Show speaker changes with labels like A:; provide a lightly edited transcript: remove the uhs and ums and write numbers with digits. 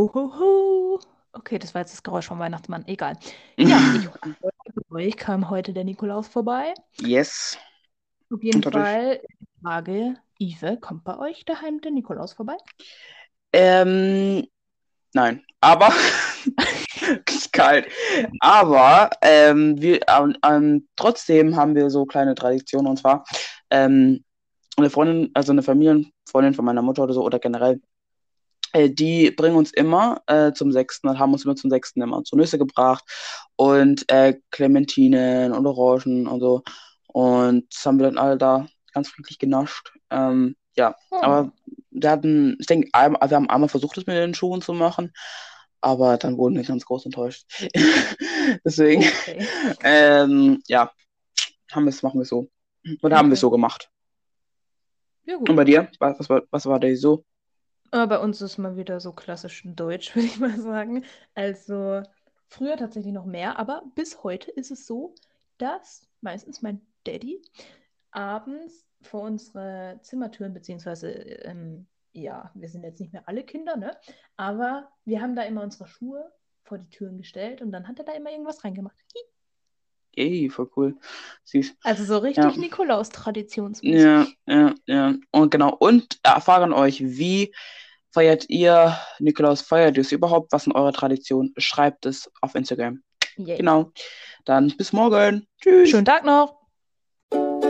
A: Ho, ho, ho. Okay, das war jetzt das Geräusch vom Weihnachtsmann. Egal. Ja, ich hoffe, bei euch kam heute der Nikolaus vorbei.
B: Yes.
A: Auf jeden
B: Und dadurch.
A: Fall die Frage, Ive, kommt bei euch daheim der Nikolaus vorbei?
B: Ähm, nein. Aber ist kalt. Aber trotzdem haben wir so kleine Traditionen und zwar eine Freundin, also eine Familienfreundin von meiner Mutter oder so oder generell, die bringen uns immer zum Sechsten und haben uns immer zum Sechsten immer so Nüsse gebracht und Clementinen und Orangen und so. Und das haben wir dann alle da ganz friedlich genascht. Ja,
A: Oh,
B: aber ich denke, wir haben einmal versucht, das mit den Schuhen zu machen, aber dann wurden wir ganz groß enttäuscht. Deswegen,
A: okay.
B: ja, machen wir so. Oder haben wir es
A: Okay.
B: so gemacht.
A: Ja,
B: Und
A: gut.
B: bei dir? Was war da so?
A: Bei uns ist mal wieder so klassisch Deutsch, würde ich mal sagen. Also früher tatsächlich noch mehr, aber bis heute ist es so, dass meistens mein Daddy abends vor unsere Zimmertüren, beziehungsweise, ja, wir sind jetzt nicht mehr alle Kinder, ne? Aber wir haben da immer unsere Schuhe vor die Türen gestellt und dann hat er da immer irgendwas reingemacht.
B: Ey, voll cool. Süß.
A: Also so
B: Ja.
A: richtig
B: Ja,
A: Nikolaus-traditionsmäßig.
B: ja, ja. Und genau. Und erfahren euch, wie feiert ihr Nikolaus? Feiert ihr es überhaupt? Was sind eure Traditionen? Schreibt es auf Instagram.
A: Yay.
B: Genau. Dann bis morgen. Tschüss.
A: Schönen Tag noch!